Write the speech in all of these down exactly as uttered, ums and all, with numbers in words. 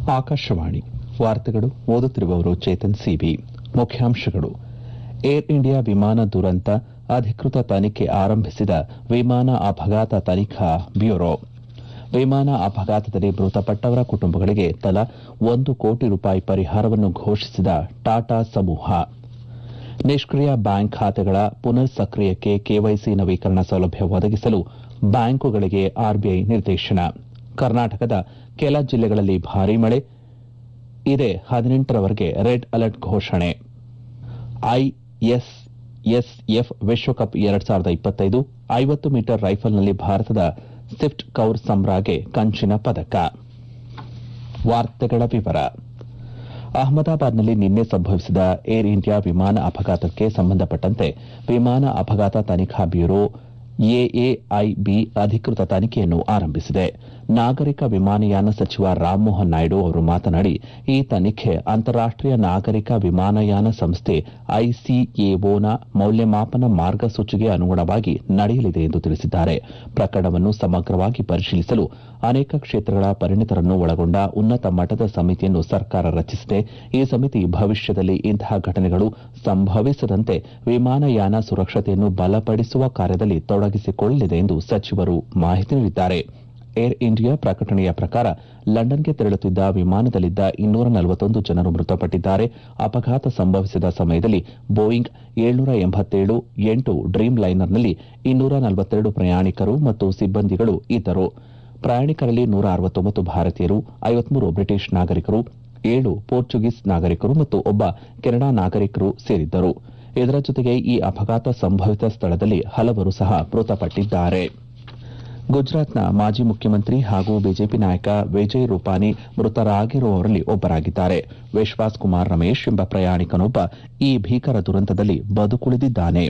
ಆಕಾಶವಾಣಿ ವಾರ್ತೆಗಳು ಓದುತ್ತಿರುವವರು ಚೇತನ್ ಸಿಬಿ. ಮುಖ್ಯಾಂಶಗಳು: ಏರ್ ಇಂಡಿಯಾ ವಿಮಾನ ದುರಂತ ಅಧಿಕೃತ ತನಿಖೆ ಆರಂಭಿಸಿದ ವಿಮಾನ ಅಪಘಾತ ತನಿಖಾ ಬ್ಯೂರೋ. ವಿಮಾನ ಅಪಘಾತದಲ್ಲಿ ಮೃತಪಟ್ಟವರ ಕುಟುಂಬಗಳಿಗೆ ತಲಾ ಒಂದು ಕೋಟಿ ರೂಪಾಯಿ ಪರಿಹಾರವನ್ನು ಘೋಷಿಸಿದ ಟಾಟಾ ಸಮೂಹ. ನಿಷ್ಕಿಯ ಬ್ಯಾಂಕ್ ಖಾತೆಗಳ ಪುನರ್ ಸಕ್ರಿಯಕ್ಕೆ ಕೆವೈಸಿ ನವೀಕರಣ ಸೌಲಭ್ಯ ಒದಗಿಸಲು ಬ್ಯಾಂಕುಗಳಿಗೆ ಆರ್ಬಿಐ ನಿರ್ದೇಶನ. ಕರ್ನಾಟಕದ ಕೆಲ ಜಿಲ್ಲೆಗಳಲ್ಲಿ ಭಾರೀ ಮಳೆ, ಇದೇ ಹದಿನೆಂಟರವರೆಗೆ ರೆಡ್ ಅಲರ್ಟ್ ಘೋಷಣೆ. ಐಎಸ್ಎಸ್ಎಫ್ ವಿಶ್ವಕಪ್ ಎರಡ್ ಸಾವಿರದ ಇಪ್ಪತ್ತೈದು ಐವತ್ತು ಮೀಟರ್ ರೈಫಲ್ನಲ್ಲಿ ಭಾರತದ ಸಿಫ್ಟ್ ಕೌರ್ ಸಮ್ರಾಗೆ ಕಂಚಿನ ಪದಕ. ವಾರ್ತೆಗಳ ವಿವರ. ಅಹಮದಾಬಾದ್ನಲ್ಲಿ ನಿನ್ನೆ ಸಂಭವಿಸಿದ ಏರ್ ಇಂಡಿಯಾ ವಿಮಾನ ಅಪಘಾತಕ್ಕೆ ಸಂಬಂಧಪಟ್ಟಂತೆ ವಿಮಾನ ಅಪಘಾತ ತನಿಖಾ ಬ್ಯೂರೋ ಎಎಐಬಿ ಅಧಿಕೃತ ತನಿಖೆಯನ್ನು ಆರಂಭಿಸಿದೆ. ನಾಗರಿಕ ವಿಮಾನಯಾನ ಸಚಿವ ರಾಮಮೋಹನ್ ನಾಯ್ಡು ಅವರು ಮಾತನಾಡಿ, ಈ ತನಿಖೆ ಅಂತಾರಾಷ್ಟೀಯ ನಾಗರಿಕ ವಿಮಾನಯಾನ ಸಂಸ್ಥೆ ಐಸಿಎಒನ ಮೌಲ್ಯಮಾಪನ ಮಾರ್ಗಸೂಚಿಗೆ ಅನುಗುಣವಾಗಿ ನಡೆಯಲಿದೆ ಎಂದು ತಿಳಿಸಿದ್ದಾರೆ. ಪ್ರಕರಣವನ್ನು ಸಮಗ್ರವಾಗಿ ಪರಿಶೀಲಿಸಲು ಅನೇಕ ಕ್ಷೇತ್ರಗಳ ಪರಿಣಿತರನ್ನು ಒಳಗೊಂಡ ಉನ್ನತ ಮಟ್ಟದ ಸಮಿತಿಯನ್ನು ಸರ್ಕಾರ ರಚಿಸಿದೆ. ಈ ಸಮಿತಿ ಭವಿಷ್ಯದಲ್ಲಿ ಇಂತಹ ಘಟನೆಗಳು ಸಂಭವಿಸದಂತೆ ವಿಮಾನಯಾನ ಸುರಕ್ಷತೆಯನ್ನು ಬಲಪಡಿಸುವ ಕಾರ್ಯದಲ್ಲಿ ತೊಡಗಿಸಿಕೊಳ್ಳಲಿದೆ ಎಂದು ಸಚಿವರು ಮಾಹಿತಿ ನೀಡಿದ್ದಾರೆ. ಏರ್ ಇಂಡಿಯಾ ಪ್ರಕಟಣೆಯ ಪ್ರಕಾರ ಲಂಡನ್ಗೆ ತೆರಳುತ್ತಿದ್ದ ವಿಮಾನದಲ್ಲಿದ್ದ ಇನ್ನೂರ ನಲವತ್ತೊಂದು ಜನರು ಮೃತಪಟ್ಟಿದ್ದಾರೆ. ಅಪಘಾತ ಸಂಭವಿಸಿದ ಸಮಯದಲ್ಲಿ ಬೋಯಿಂಗ್ ಏಳ್ನೂರ ಎಂಬತ್ತೇಳು ಎಂಟು ಡ್ರೀಮ್ ಲೈನರ್ನಲ್ಲಿ ಇನ್ನೂರ ನಲವತ್ತೆರಡು ಪ್ರಯಾಣಿಕರು ಮತ್ತು ಸಿಬ್ಬಂದಿಗಳು ಇದ್ದರು. ಪ್ರಯಾಣಿಕರಲ್ಲಿ ನೂರ ಅರವತ್ತೊಂಬತ್ತು ಭಾರತೀಯರು, ಐವತ್ಮೂರು ಬ್ರಿಟಿಷ್ ನಾಗರಿಕರು, ಏಳು ಪೋರ್ಚುಗೀಸ್ ನಾಗರಿಕರು ಮತ್ತು ಒಬ್ಬ ಕೆನಡಾ ನಾಗರಿಕರು ಸೇರಿದ್ದರು. ಇದರ ಜೊತೆಗೆ ಈ ಅಪಘಾತ ಸಂಭವಿತ ಸ್ಥಳದಲ್ಲಿ ಹಲವರು ಸಹ ಮೃತಪಟ್ಟಿದ್ದಾರೆ. ಗುಜರಾತ್ನ ಮಾಜಿ ಮುಖ್ಯಮಂತ್ರಿ ಹಾಗೂ ಬಿಜೆಪಿ ನಾಯಕ ವಿಜಯ್ ರೂಪಾನಿ ಮೃತರಾಗಿರುವವರಲ್ಲಿ ಒಬ್ಬರಾಗಿದ್ದಾರೆ. ವಿಶ್ವಾಸ್ ಕುಮಾರ್ ರಮೇಶ್ ಎಂಬ ಪ್ರಯಾಣಿಕನೊಬ್ಬ ಈ ಭೀಕರ ದುರಂತದಲ್ಲಿ ಬದುಕುಳಿದಿದ್ದಾನೆ.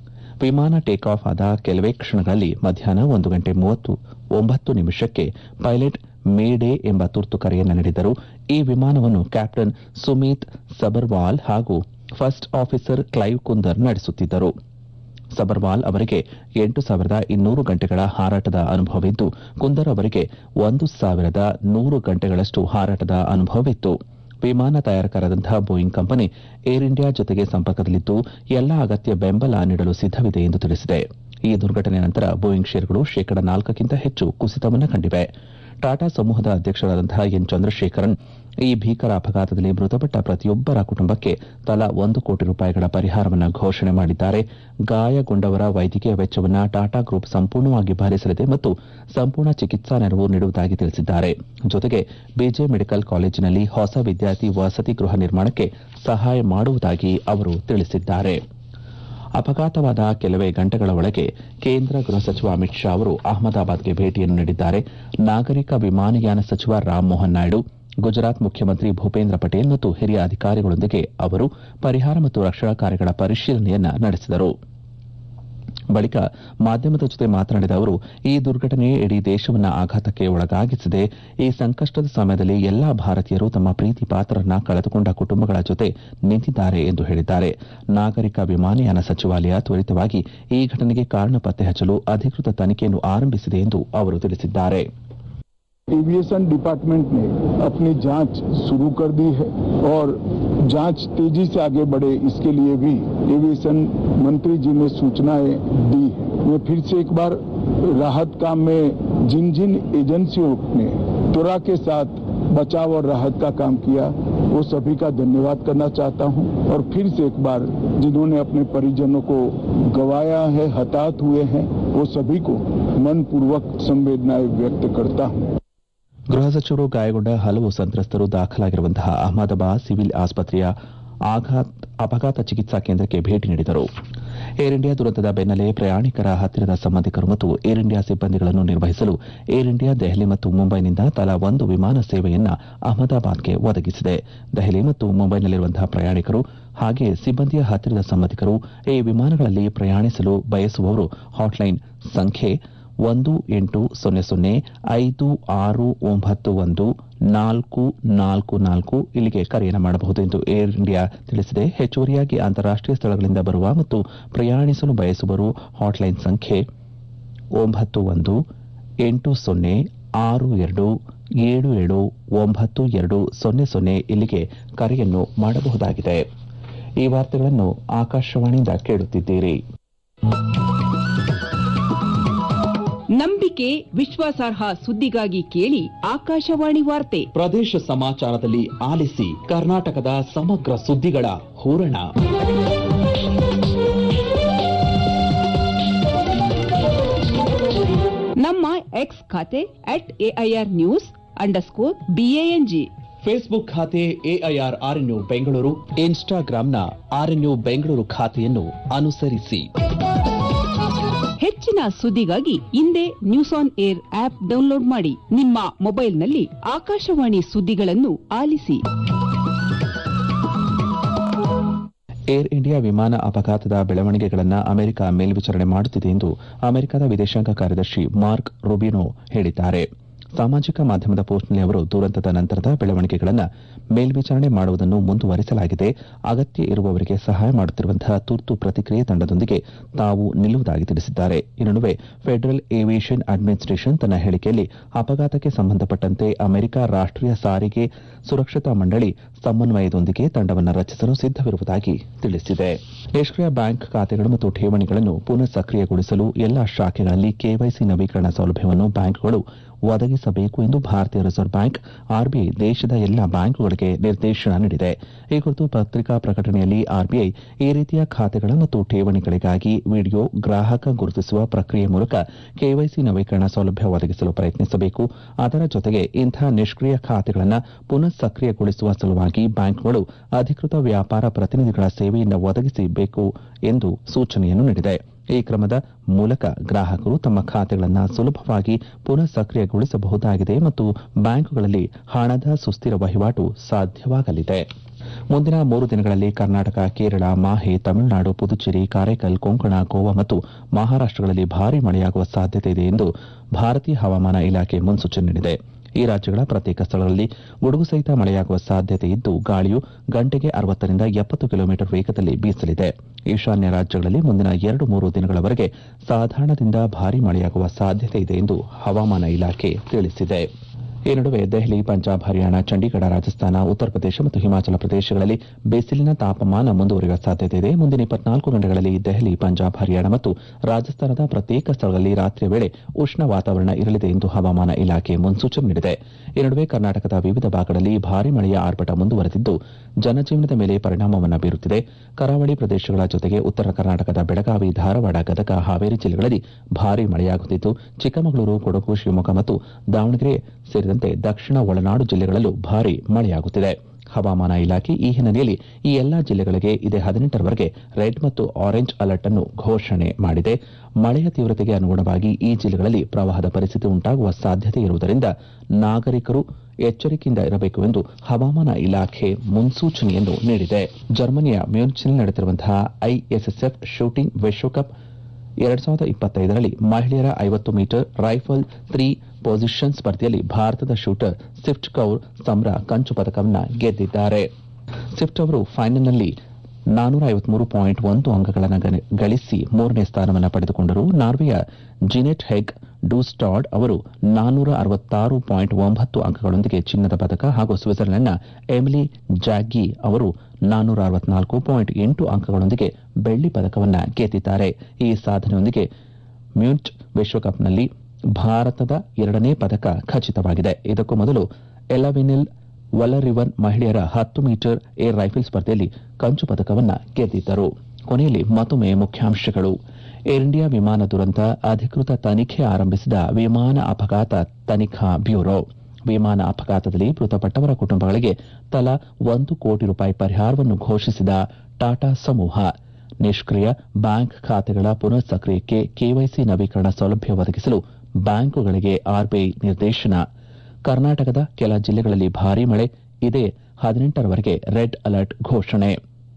ವಿಮಾನ ಟೇಕ್ ಆಫ್ ಆದ ಕೆಲವೇ ಕ್ಷಣಗಳಲ್ಲಿ ಮಧ್ಯಾಹ್ನ ಒಂದು ಗಂಟೆ ಮೂವತ್ತು ಒಂಬತ್ತು ನಿಮಿಷಕ್ಕೆ ಪೈಲಟ್ ಮೇ ಡೇ ಎಂಬ ತುರ್ತು ಕರೆಯನ್ನು ನೀಡಿದರು. ಈ ವಿಮಾನವನ್ನು ಕ್ಯಾಪ್ಟನ್ ಸುಮೀತ್ ಸಬರ್ವಾಲ್ ಹಾಗೂ ಫಸ್ಟ್ ಆಫೀಸರ್ ಕ್ಲೈವ್ ಕುಂದರ್ ನಡೆಸುತ್ತಿದ್ದರು. ಸಬರ್ವಾಲ್ ಅವರಿಗೆ ಎಂಟು ಸಾವಿರದ ಇನ್ನೂರು ಗಂಟೆಗಳ ಹಾರಾಟದ ಅನುಭವವಿದ್ದು, ಕುಂದರ್ ಅವರಿಗೆ ಒಂದು ಸಾವಿರದ ನೂರು ಗಂಟೆಗಳಷ್ಟು ಹಾರಾಟದ ಅನುಭವವಿತ್ತು. ವಿಮಾನ ತಯಾರಕರಾದಂತಹ ಬೋಯಿಂಗ್ ಕಂಪನಿ ಏರ್ ಇಂಡಿಯಾ ಜೊತೆಗೆ ಸಂಪರ್ಕದಲ್ಲಿದ್ದು ಎಲ್ಲಾ ಅಗತ್ಯ ಬೆಂಬಲ ನೀಡಲು ಸಿದ್ದವಿದೆ ಎಂದು ತಿಳಿಸಿದೆ. ಈ ದುರ್ಘಟನೆ ನಂತರ ಬೋಯಿಂಗ್ ಷೇರುಗಳು ಶೇಕಡ ನಾಲ್ಕಕ್ಕಿಂತ ಹೆಚ್ಚು ಕುಸಿತವನ್ನು ಕಂಡಿವೆ. ಟಾಟಾ ಸಮೂಹದ ಅಧ್ಯಕ್ಷರಾದಂತಹ ಎನ್ ಚಂದ್ರಶೇಖರನ್ ಈ ಭೀಕರ ಅಪಘಾತದಲ್ಲಿ ಮೃತಪಟ್ಟ ಪ್ರತಿಯೊಬ್ಬರ ಕುಟುಂಬಕ್ಕೆ ತಲಾ ಒಂದು ಕೋಟಿ ರೂಪಾಯಿಗಳ ಪರಿಹಾರವನ್ನು ಘೋಷಣೆ ಮಾಡಿದ್ದಾರೆ. ಗಾಯಗೊಂಡವರ ವೈದ್ಯಕೀಯ ವೆಚ್ಚವನ್ನು ಟಾಟಾ ಗ್ರೂಪ್ ಸಂಪೂರ್ಣವಾಗಿ ಭರಿಸಲಿದೆ ಮತ್ತು ಸಂಪೂರ್ಣ ಚಿಕಿತ್ಸಾ ನೆರವು ನೀಡುವುದಾಗಿ ತಿಳಿಸಿದ್ದಾರೆ. ಜೊತೆಗೆ ಬಿಜೆ ಮೆಡಿಕಲ್ ಕಾಲೇಜಿನಲ್ಲಿ ಹೊಸ ವಿದ್ಯಾರ್ಥಿ ವಸತಿ ಗೃಹ ನಿರ್ಮಾಣಕ್ಕೆ ಸಹಾಯ ಮಾಡುವುದಾಗಿ ಅವರು ತಿಳಿಸಿದ್ದಾರೆ. ಅಪಘಾತವಾದ ಕೆಲವೇ ಗಂಟೆಗಳ ಒಳಗೆ ಕೇಂದ್ರ ಗೃಹ ಸಚಿವ ಅಮಿತ್ ಶಾ ಅವರು ಅಹಮದಾಬಾದ್ಗೆ ಭೇಟಿಯನ್ನು ನೀಡಿದ್ದಾರೆ. ನಾಗರಿಕ ವಿಮಾನಯಾನ ಸಚಿವ ರಾಮಮೋಹನ್ ನಾಯ್ಡು, ಗುಜರಾತ್ ಮುಖ್ಯಮಂತ್ರಿ ಭೂಪೇಂದ್ರ ಪಟೇಲ್ ಮತ್ತು ಹಿರಿಯ ಅಧಿಕಾರಿಗಳೊಂದಿಗೆ ಅವರು ಪರಿಹಾರ ಮತ್ತು ರಕ್ಷಣಾ ಕಾರ್ಯಗಳ ಪರಿಶೀಲನೆಯನ್ನು ನಡೆಸಿದರು. ಬಳಿಕ ಮಾಧ್ಯಮದ ಜೊತೆ ಮಾತನಾಡಿದ ಅವರು, ಈ ದುರ್ಘಟನೆ ಇಡೀ ದೇಶವನ್ನು ಆಘಾತಕ್ಕೆ ಒಳಗಾಗಿಸಿದೆ. ಈ ಸಂಕಷ್ಟದ ಸಮಯದಲ್ಲಿ ಎಲ್ಲಾ ಭಾರತೀಯರು ತಮ್ಮ ಪ್ರೀತಿ ಪಾತ್ರರನ್ನ ಕಳೆದುಕೊಂಡ ಕುಟುಂಬಗಳ ಜೊತೆ ನಿಂತಿದ್ದಾರೆ ಎಂದು ಹೇಳಿದ್ದಾರೆ. ನಾಗರಿಕ ವಿಮಾನಯಾನ ಸಚಿವಾಲಯ ತ್ವರಿತವಾಗಿ ಈ ಘಟನೆಗೆ ಕಾರಣ ಪತ್ತೆ ಹಚ್ಚಲು ಅಧಿಕೃತ ತನಿಖೆಯನ್ನು ಆರಂಭಿಸಿದೆ ಎಂದು ಅವರು ತಿಳಿಸಿದ್ದಾರೆ. एविएशन डिपार्टमेंट ने अपनी जांच शुरू कर दी है और जांच तेजी से आगे बढ़े इसके लिए भी एविएशन मंत्री जी ने सूचनाएं दी है. मैं फिर से एक बार राहत काम में जिन जिन एजेंसियों ने त्वरा के साथ बचाव और राहत का काम किया वो सभी का धन्यवाद करना चाहता हूं और फिर से एक बार जिन्होंने अपने परिजनों को गंवाया है, हताहत हुए हैं, वो सभी को मनपूर्वक संवेदनाएं व्यक्त करता हूं. ಗೃಹ ಸಚಿವರು ಗಾಯಗೊಂಡ ಹಲವು ಸಂತ್ರಸ್ತರು ದಾಖಲಾಗಿರುವಂತಹ ಅಹಮದಾಬಾದ್ ಸಿವಿಲ್ ಆಸ್ಪತ್ರೆಯ ಅಪಘಾತ ಚಿಕಿತ್ಸಾ ಕೇಂದ್ರಕ್ಕೆ ಭೇಟಿ ನೀಡಿದರು. ಏರ್ ಇಂಡಿಯಾ ದುರಂತದ ಬೆನ್ನಲ್ಲೇ ಪ್ರಯಾಣಿಕರ ಹತ್ತಿರದ ಸಂಬಂಧಿಕರು ಮತ್ತು ಏರ್ ಇಂಡಿಯಾ ಸಿಬ್ಬಂದಿಗಳನ್ನು ನಿರ್ವಹಿಸಲು ಏರ್ ಇಂಡಿಯಾ ದೆಹಲಿ ಮತ್ತು ಮುಂಬೈನಿಂದ ತಲಾ ಒಂದು ವಿಮಾನ ಸೇವೆಯನ್ನು ಅಹಮದಾಬಾದ್ಗೆ ಒದಗಿಸಿದೆ. ದೆಹಲಿ ಮತ್ತು ಮುಂಬೈನಲ್ಲಿರುವಂತಹ ಪ್ರಯಾಣಿಕರು ಹಾಗೆ ಸಿಬ್ಬಂದಿಯ ಹತ್ತಿರದ ಸಂಬಂಧಿಕರು ಈ ವಿಮಾನಗಳಲ್ಲಿ ಪ್ರಯಾಣಿಸಲು ಬಯಸುವವರು ಹಾಟ್ಲೈನ್ ಸಂಖ್ಯೆ ಒಂದು ಎಂಟು ಸೊನ್ನೆ ಸೊನ್ನೆ ಐದು ಆರು ಒಂಬತ್ತು ಒಂದು ನಾಲ್ಕು ನಾಲ್ಕು ನಾಲ್ಕು ಇಲ್ಲಿಗೆ ಕರೆಯನ್ನು ಮಾಡಬಹುದು ಎಂದು ಏರ್ ಇಂಡಿಯಾ ತಿಳಿಸಿದೆ. ಹೆಚ್ಚುವರಿಯಾಗಿ ಅಂತಾರಾಷ್ಟೀಯ ಸ್ಥಳಗಳಿಂದ ಬರುವ ಮತ್ತು ಪ್ರಯಾಣಿಸಲು ಬಯಸುವವರು ಹಾಟ್ಲೈನ್ ಸಂಖ್ಯೆ ಒಂಬತ್ತು ಒಂದು ಎಂಟು ಸೊನ್ನೆ ಆರು ಎರಡು ಏಳು ಏಳು ಒಂಬತ್ತು ಎರಡು ಸೊನ್ನೆ ಸೊನ್ನೆ ಇಲ್ಲಿಗೆ ಕರೆಯನ್ನು ಮಾಡಬಹುದಾಗಿದೆ. ಈ ವಾರ್ತೆಗಳನ್ನು ಆಕಾಶವಾಣಿಯಿಂದ ಕೇಳುತ್ತಿದ್ದೀರಿ. ನಂಬಿಕೆ, ವಿಶ್ವಾಸಾರ್ಹ ಸುದ್ದಿಗಾಗಿ ಕೇಳಿ ಆಕಾಶವಾಣಿ ವಾರ್ತೆ. ಪ್ರದೇಶ ಸಮಾಚಾರದಲ್ಲಿ ಆಲಿಸಿ ಕರ್ನಾಟಕದ ಸಮಗ್ರ ಸುದ್ದಿಗಳ ಹೂರಣ. ನಮ್ಮ ಎಕ್ಸ್ ಖಾತೆ at AIR news underscore BANG, Facebook ಖಾತೆ ಎಐಆರ್ ಆರ್ಎನ್ಯು ಬೆಂಗಳೂರು, ಇನ್ಸ್ಟಾಗ್ರಾಂನ ಆರ್ಎನ್ಯು ಬೆಂಗಳೂರು ಖಾತೆಯನ್ನು ಅನುಸರಿಸಿ. ಹೆಚ್ಚಿನ ಸುದ್ದಿಗಾಗಿ ಇಂದೇ news on air app download ಮಾಡಿ. ನಿಮ್ಮ ಮೊಬೈಲ್ನಲ್ಲಿ ಆಕಾಶವಾಣಿ ಸುದ್ದಿಗಳನ್ನು ಆಲಿಸಿ. ಏರ್ ಇಂಡಿಯಾ ವಿಮಾನ ಅಪಘಾತದ ಬೆಳವಣಿಗೆಗಳನ್ನು ಅಮೆರಿಕ ಮೇಲ್ವಿಚಾರಣೆ ಮಾಡುತ್ತಿದೆ ಎಂದು ಅಮೆರಿಕದ ವಿದೇಶಾಂಗ ಕಾರ್ಯದರ್ಶಿ ಮಾರ್ಕ್ ರೂಬಿನೋ ಹೇಳಿದ್ದಾರೆ. ಸಾಮಾಜಿಕ ಮಾಧ್ಯಮದ ಪೋಸ್ಟ್ನಲ್ಲಿ ಅವರು ದುರಂತದ ನಂತರದ ಬೆಳವಣಿಗೆಗಳನ್ನು ಮೇಲ್ವಿಚಾರಣೆ ಮಾಡುವುದನ್ನು ಮುಂದುವರಿಸಲಾಗಿದೆ, ಅಗತ್ಯ ಇರುವವರಿಗೆ ಸಹಾಯ ಮಾಡುತ್ತಿರುವಂತಹ ತುರ್ತು ಪ್ರತಿಕ್ರಿಯೆ ತಂಡದೊಂದಿಗೆ ತಾವು ನಿಲ್ಲುವುದಾಗಿ ತಿಳಿಸಿದ್ದಾರೆ. ಈ ನಡುವೆ ಫೆಡರಲ್ ಏವಿಯೇಷನ್ ಅಡ್ಮಿನಿಸ್ಟ್ರೇಷನ್ ತನ್ನ ಹೇಳಿಕೆಯಲ್ಲಿ ಅಪಘಾತಕ್ಕೆ ಸಂಬಂಧಪಟ್ಟಂತೆ ಅಮೆರಿಕ ರಾಷ್ಟೀಯ ಸಾರಿಗೆ ಸುರಕ್ಷತಾ ಮಂಡಳಿ ಸಮನ್ವಯದೊಂದಿಗೆ ತಂಡವನ್ನು ರಚಿಸಲು ಸಿದ್ದವಿರುವುದಾಗಿ ತಿಳಿಸಿದೆ. ನಿಷ್ಕ್ರಿಯ ಬ್ಯಾಂಕ್ ಖಾತೆಗಳು ಮತ್ತು ಠೇವಣಿಗಳನ್ನು ಪುನಃ ಸಕ್ರಿಯಗೊಳಿಸಲು ಎಲ್ಲಾ ಶಾಖೆಗಳಲ್ಲಿ ಕೆವೈಸಿ ನವೀಕರಣ ಸೌಲಭ್ಯವನ್ನು ಬ್ಯಾಂಕ್ಗಳು ಒದಗಿಸಬೇಕು ಎಂದು ಭಾರತೀಯ ರಿಸರ್ವ್ ಬ್ಯಾಂಕ್ ಆರ್ಬಿಐ ದೇಶದ ಎಲ್ಲಾ ಬ್ಯಾಂಕುಗಳಿಗೆ ನಿರ್ದೇಶನ ನೀಡಿದೆ. ಈ ಕುರಿತು ಪತ್ರಿಕಾ ಪ್ರಕಟಣೆಯಲ್ಲಿ ಆರ್ಬಿಐ ಈ ರೀತಿಯ ಖಾತೆಗಳ ಮತ್ತು ಠೇವಣಿಗಳಿಗಾಗಿ ವಿಡಿಯೋ ಗ್ರಾಹಕ ಗುರುತಿಸುವ ಪ್ರಕ್ರಿಯೆ ಮೂಲಕ ಕೆವೈಸಿ ನವೀಕರಣ ಸೌಲಭ್ಯ ಒದಗಿಸಲು ಪ್ರಯತ್ನಿಸಬೇಕು. ಅದರ ಜೊತೆಗೆ ಇಂತಹ ನಿಷ್ಕ್ರಿಯ ಖಾತೆಗಳನ್ನು ಪುನಃ ಸಕ್ರಿಯಗೊಳಿಸುವ ಸಲುವಾಗಿ ಬ್ಯಾಂಕ್ಗಳು ಅಧಿಕೃತ ವ್ಯಾಪಾರ ಪ್ರತಿನಿಧಿಗಳ ಸೇವೆಯನ್ನು ಒದಗಿಸಬೇಕು ಎಂದು ಸೂಚನೆಯನ್ನು ನೀಡಿದೆ. ಈ ಕ್ರಮದ ಮೂಲಕ ಗ್ರಾಹಕರು ತಮ್ಮ ಖಾತೆಗಳನ್ನು ಸುಲಭವಾಗಿ ಪುನಃ ಸಕ್ರಿಯಗೊಳಿಸಬಹುದಾಗಿದೆ ಮತ್ತು ಬ್ಯಾಂಕುಗಳಲ್ಲಿ ಹಣದ ಸುಸ್ಥಿರ ವಹಿವಾಟು ಸಾಧ್ಯವಾಗಲಿದೆ. ಮುಂದಿನ ಮೂರು ದಿನಗಳಲ್ಲಿ ಕರ್ನಾಟಕ, ಕೇರಳ, ಮಾಹೆ, ತಮಿಳುನಾಡು, ಪುದುಚೇರಿ, ಕಾರೈಕಲ್, ಕೊಂಕಣ, ಗೋವಾ ಮತ್ತು ಮಹಾರಾಷ್ಟಗಳಲ್ಲಿ ಭಾರೀ ಮಳೆಯಾಗುವ ಸಾಧ್ಯತೆ ಇದೆ ಎಂದು ಭಾರತೀಯ ಹವಾಮಾನ ಇಲಾಖೆ ಮುನ್ಸೂಚನೆ ನೀಡಿದೆ. ಈ ರಾಜ್ಯಗಳ ಪ್ರತ್ಯೇಕ ಸ್ಥಳಗಳಲ್ಲಿ ಗುಡುಗು ಸಹಿತ ಮಳೆಯಾಗುವ ಸಾಧ್ಯತೆ ಇದ್ದು, ಗಾಳಿಯು ಗಂಟೆಗೆ ಅರವತ್ತರಿಂದ ಎಪ್ಪತ್ತು ಕಿಲೋಮೀಟರ್ ವೇಗದಲ್ಲಿ ಬೀಸಲಿದೆ. ಈಶಾನ್ಯ ರಾಜ್ಯಗಳಲ್ಲಿ ಮುಂದಿನ ಎರಡು ಮೂರು ದಿನಗಳವರೆಗೆ ಸಾಧಾರಣದಿಂದ ಭಾರೀ ಮಳೆಯಾಗುವ ಸಾಧ್ಯತೆ ಇದೆ ಎಂದು ಹವಾಮಾನ ಇಲಾಖೆ ತಿಳಿಸಿದೆ. ಈ ನಡುವೆ ದೆಹಲಿ, ಪಂಜಾಬ್, ಹರಿಯಾಣ, ಚಂಡೀಗಢ, ರಾಜಸ್ಥಾನ, ಉತ್ತರ ಪ್ರದೇಶ ಮತ್ತು ಹಿಮಾಚಲ ಪ್ರದೇಶಗಳಲ್ಲಿ ಬಿಸಿಲಿನ ತಾಪಮಾನ ಮುಂದುವರಿಯುವ ಸಾಧ್ಯತೆ ಇದೆ. ಮುಂದಿನ ಇಪ್ಪತ್ನಾಲ್ಕು ಗಂಟೆಗಳಲ್ಲಿ ದೆಹಲಿ, ಪಂಜಾಬ್, ಹರಿಯಾಣ ಮತ್ತು ರಾಜಸ್ಥಾನದ ಪ್ರತ್ಯೇಕ ಸ್ಥಳಗಳಲ್ಲಿ ರಾತ್ರಿಯ ವೇಳೆ ಉಷ್ಣ ವಾತಾವರಣ ಇರಲಿದೆ ಎಂದು ಹವಾಮಾನ ಇಲಾಖೆ ಮುನ್ಸೂಚನೆ ನೀಡಿದೆ. ಈ ನಡುವೆ ಕರ್ನಾಟಕದ ವಿವಿಧ ಭಾಗಗಳಲ್ಲಿ ಭಾರೀ ಮಳೆಯ ಆರ್ಭಟ ಮುಂದುವರೆದಿದ್ದು, ಜನಜೀವನದ ಮೇಲೆ ಪರಿಣಾಮವನ್ನು ಬೀರುತ್ತಿದೆ. ಕರಾವಳಿ ಪ್ರದೇಶಗಳ ಜೊತೆಗೆ ಉತ್ತರ ಕರ್ನಾಟಕದ ಬೆಳಗಾವಿ, ಧಾರವಾಡ, ಗದಗ, ಹಾವೇರಿ ಜಿಲ್ಲೆಗಳಲ್ಲಿ ಭಾರೀ ಮಳೆಯಾಗುತ್ತಿದ್ದು, ಚಿಕ್ಕಮಗಳೂರು, ಕೊಡಗು, ಶಿವಮೊಗ್ಗ ಮತ್ತು ದಾವಣಗೆರೆ ಸೇರಿದಂತೆ ದಕ್ಷಿಣ ಒಳನಾಡು ಜಿಲ್ಲೆಗಳಲ್ಲೂ ಭಾರೀ ಮಳೆಯಾಗುತ್ತಿದೆ. ಹವಾಮಾನ ಇಲಾಖೆ ಈ ಹಿನ್ನೆಲೆಯಲ್ಲಿ ಈ ಎಲ್ಲಾ ಜಿಲ್ಲೆಗಳಿಗೆ ಇದೇ ಹದಿನೆಂಟರವರೆಗೆ ರೆಡ್ ಮತ್ತು ಆರೆಂಜ್ ಅಲರ್ಟ್ ಅನ್ನು ಘೋಷಣೆ ಮಾಡಿದೆ. ಮಳೆಯ ತೀವ್ರತೆಗೆ ಅನುಗುಣವಾಗಿ ಈ ಜಿಲ್ಲೆಗಳಲ್ಲಿ ಪ್ರವಾಹದ ಪರಿಸ್ಥಿತಿ ಉಂಟಾಗುವ ಸಾಧ್ಯತೆ ಇರುವುದರಿಂದ ನಾಗರಿಕರು ಎಚ್ಚರಿಕೆಯಿಂದ ಇರಬೇಕು ಎಂದು ಹವಾಮಾನ ಇಲಾಖೆ ಮುನ್ಸೂಚನೆಯನ್ನು ನೀಡಿದೆ. ಜರ್ಮನಿಯ ಮ್ಯೂನ್ಚ್ನಲ್ಲಿ ನಡೆಯುತ್ತಿರುವಂತಹ ಐಎಸ್ಎಸ್ಎಫ್ ಶೂಟಿಂಗ್ ವಿಶ್ವಕಪ್ ಎರಡ್ ಸಾವಿರದ ಇಪ್ಪತ್ತೈದರಲ್ಲಿ ಮಹಿಳೆಯರ ಐವತ್ತು ಮೀಟರ್ ರೈಫಲ್ ತ್ರೀ ಪೊಸಿಷನ್ ಸ್ಪರ್ಧೆಯಲ್ಲಿ ಭಾರತದ ಶೂಟರ್ ಸಿಫ್ಟ್ ಕೌರ್ ಸಮ್ರಾ ಕಂಚು ಪದಕವನ್ನು ಗೆದ್ದಿದ್ದಾರೆ. ಸಿಫ್ಟ್ ಅವರು ಫೈನಲ್ನಲ್ಲಿ ನಾನೂರ ಐವತ್ಮೂರು ಪಾಯಿಂಟ್ ಒಂದು ಅಂಕಗಳನ್ನು ಗಳಿಸಿ ಮೂರನೇ ಸ್ಥಾನವನ್ನು ಪಡೆದುಕೊಂಡರು. ನಾರ್ವೆಯ ಜಿನೆಟ್ ಹೆಗ್ ಡೂಸ್ಟಾಡ್ ಅವರು ನಾನೂರ ಅರವತ್ತಾರು ಪಾಯಿಂಟ್ ಒಂಬತ್ತು ಅಂಕಗಳೊಂದಿಗೆ ಚಿನ್ನದ ಪದಕ ಹಾಗೂ ಸ್ವಿಟ್ಜರ್ಲೆಂಡ್ನ ಎಮಿಲಿ ಜಾಗ್ಗಿ ಅವರು ನಾನೂರ ಅರವತ್ನಾಲ್ಕು ಪಾಯಿಂಟ್ ಎಂಟು ಅಂಕಗಳೊಂದಿಗೆ ಬೆಳ್ಳಿ ಪದಕವನ್ನು ಗೆದ್ದಿದ್ದಾರೆ. ಈ ಸಾಧನೆಯೊಂದಿಗೆ ಮ್ಯೂನ್ಚ್ ವಿಶ್ವಕಪ್ನಲ್ಲಿ ಭಾರತದ ಎರಡನೇ ಪದಕ ಖಚಿತವಾಗಿದೆ. ಇದಕ್ಕೂ ಮೊದಲು ಎಲವೆನಿಲ್ ವಲರಿವನ್ ಮಹಿಳೆಯರ ಹತ್ತು ಮೀಟರ್ ಏರ್ ರೈಫಲ್ ಸ್ಪರ್ಧೆಯಲ್ಲಿ ಕಂಚು ಪದಕವನ್ನು ಗೆದ್ದಿದ್ದರು. ಕೊನೆಯಲ್ಲಿ ಮತ್ತೊಮ್ಮೆ ಮುಖ್ಯಾಂಶಗಳು. ಏರ್ ಇಂಡಿಯಾ ವಿಮಾನ ದುರಂತ ಅಧಿಕೃತ ತನಿಖೆ ಆರಂಭಿಸಿದ ವಿಮಾನ ಅಪಘಾತ ತನಿಖಾ ಬ್ಯೂರೋ. ವಿಮಾನ ಅಪಘಾತದಲ್ಲಿ ಮೃತಪಟ್ಟವರ ಕುಟುಂಬಗಳಿಗೆ ತಲಾ ಒಂದು ಕೋಟಿ ರೂಪಾಯಿ ಪರಿಹಾರವನ್ನು ಘೋಷಿಸಿದ ಟಾಟಾ ಸಮೂಹ. ನಿಷ್ಕ್ರಿಯ ಬ್ಯಾಂಕ್ ಖಾತೆಗಳ ಪುನಃ ಸಕ್ರಿಯಕ್ಕೆ ಕೆವೈಸಿ ನವೀಕರಣ ಸೌಲಭ್ಯ ಒದಗಿಸಲು ಬ್ಯಾಂಕುಗಳಿಗೆ ಆರ್ಬಿಐ ನಿರ್ದೇಶನ. ಕರ್ನಾಟಕದ ಕೆಲ ಜಿಲ್ಲೆಗಳಲ್ಲಿ ಭಾರೀ ಮಳೆ, ಇದೇ ಹದಿನೆಂಟರವರೆಗೆ ರೆಡ್ ಅಲರ್ಟ್ ಘೋಷಣೆ.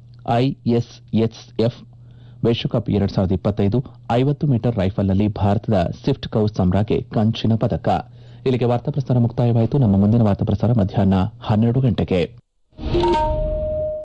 ಐಎಸ್ಎಸ್ಎಫ್ ವಿಶ್ವಕಪ್ ಎರಡ್ ಸಾವಿರದ ಇಪ್ಪತ್ತೈದು ಐವತ್ತು ಮೀಟರ್ ರೈಫಲ್ನಲ್ಲಿ ಭಾರತದ ಸಿಫ್ಟ್ ಕೌರ್ ಸಮ್ರಾಗೆ ಕಂಚಿನ ಪದಕ. ಇಲ್ಲಿಗೆ ವಾರ್ತಾ ಪ್ರಸಾರ ಮುಕ್ತಾಯವಾಯಿತು. ನಮ್ಮ ಮುಂದಿನ ವಾರ್ತಾ ಪ್ರಸಾರ ಮಧ್ಯಾಹ್ನ ಹನ್ನೆರಡು ಗಂಟೆಗೆ.